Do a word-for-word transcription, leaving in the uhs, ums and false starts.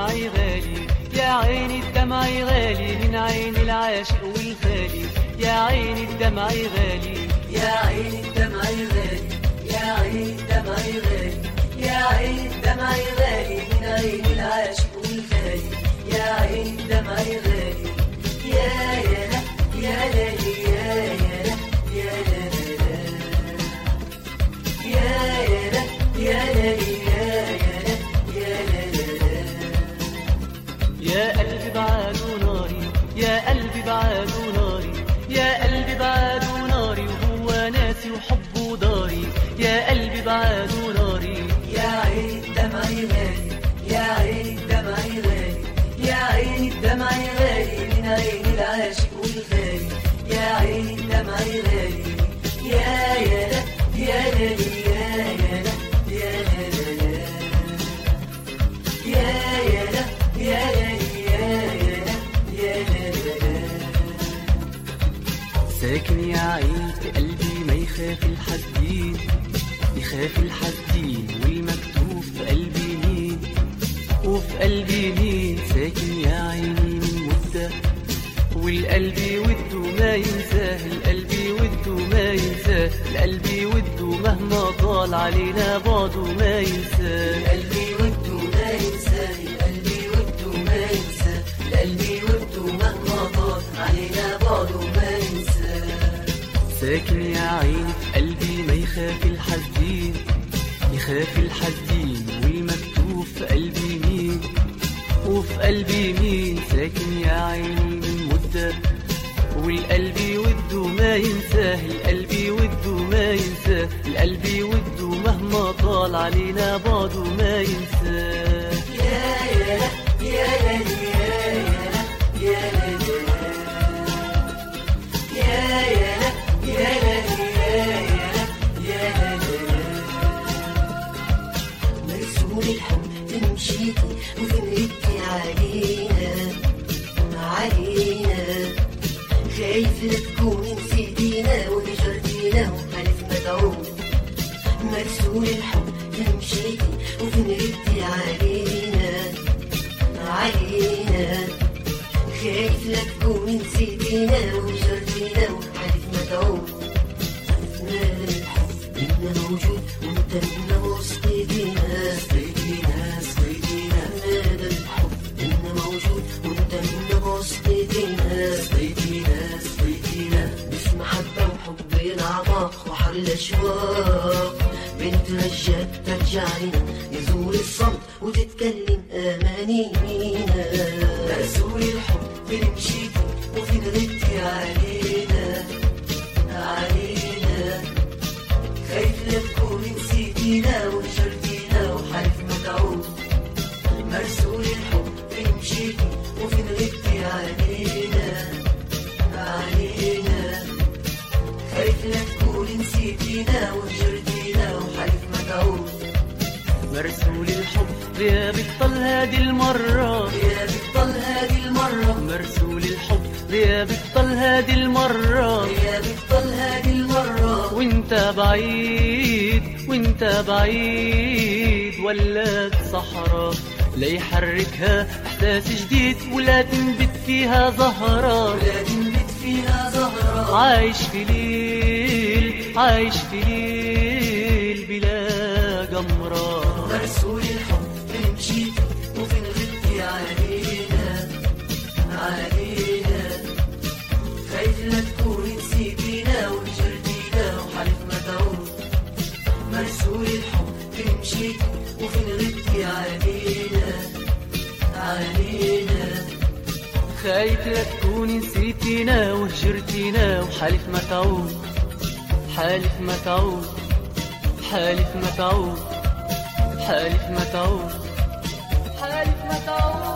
دمعي غالي، يا عيني الدمعي غالي من عين العاشق والخالي، يا عيني الدمعي غالي، يا عيني الدمعي غالي، يا عيني الدمعي غالي، يا عيني الدمعي غالي من عين العاشق والخالي، يا عيني الدمعي غالي. يا يا لا يا لالي يا يا لا يا لا لا يا يا لا يا لالي يا يا لا يا لا لا. يا قلبي بعاد وناري، يا قلبي بعاد وناري، يا قلبي بعاد وناري وهو ناسي وحبه داري، يا قلبي بعاد وناري. يا عيني الدمعي غالي، يا عيني الدمعي غالي، يا عيني الدمعي غالي من عين العاشق والغالي، يا عيني الدمعي غالي. يا يا لا يا لالي يا يا لا يا لا لا يا يا لا يا لالي يا يا لا يا لا لا. ساكن يا عين في قلبي ما يخاف الحدين، يخاف الحدين والمكتوب في قلبي مين، وفي قلبي مين ساكن يا عيني من مدة، والقلب وده ما ينساه، القلب وده ما ينساه، القلب وده مهما طال علينا بعده ما ينساه، القلب وده ما ينساه، القلب وده ما ينساه، القلب وده مهما طال علينا بعده ما ينساه. ساكن يا عيني في قلبي ما يخاف الحزين، يخاف الحزين والمكتوب في قلبي مين، وفي قلبي مين ساكن يا عيني من مدة، والقلب وده ما ينساه، القلب وده ما ينساه، القلب وده مهما طال علينا بعده ما ينساه. يا يا لا يا لالي يا يا لا يا لا يا يا لا يا لالي يا يا لا يا لا لا. مرسوم الحب تمشيكي وفنرتي علينا علينا، خايف لا تكوني نسيتينا وهجرتينا وحلف مدعوم. مرسوم الحب تمشيكي وفنرتي علينا علينا، خايف لا تكوني نسيتينا وهجرتينا وحلف مدعوم. عرفنا الحب إنه موجود وانت منا وسط ايدينا، سقيتينا سقيتينا. عرفنا الحب إنه موجود وانت منا وسط ايدينا، سقيتينا سقيتينا. مش محبة وحب الأعماق وحل الأشواق، بنت رجال ترجع لنا يزول الصمت وتتكلم أمانينا. مرسول الحب بنمشيكي وفي غربتي علينا علينا، خايف لا تكوني نسيتينا وهجرتينا وحلف مدعوم. مرسول الحب بنمشيكي وفي غربتي علينا علينا، خايف لا تكوني نسيتينا وهجرتينا وحلف مدعوم. مرسول الحب يا بطل هادي المرة، يا بطل هادي المرة. مرسول الحب يا بطل هادي المرة، يا بطل هادي المرة. وانت بعيد وانت بعيد ولات صحراء، لا يحركها احساس جديد ولا تنبت فيها زهرة، ولا تنبت فيها زهرة. عايش في ليل عايش في ليل بلا قمرة. مرسول الحب بنمشيكي وفي غبتي علينا علينا، خايف لا تكوني نسيتينا وهجرتينا وحلف مدعوم. مرسول الحب بنمشيكي وفي غبتي علينا علينا، خايف لا تكوني نسيتينا وهجرتينا وحالف ما تعود، حالف ما تعود، حالف ما تعود، حالف ما تعود، حالف ما تعود.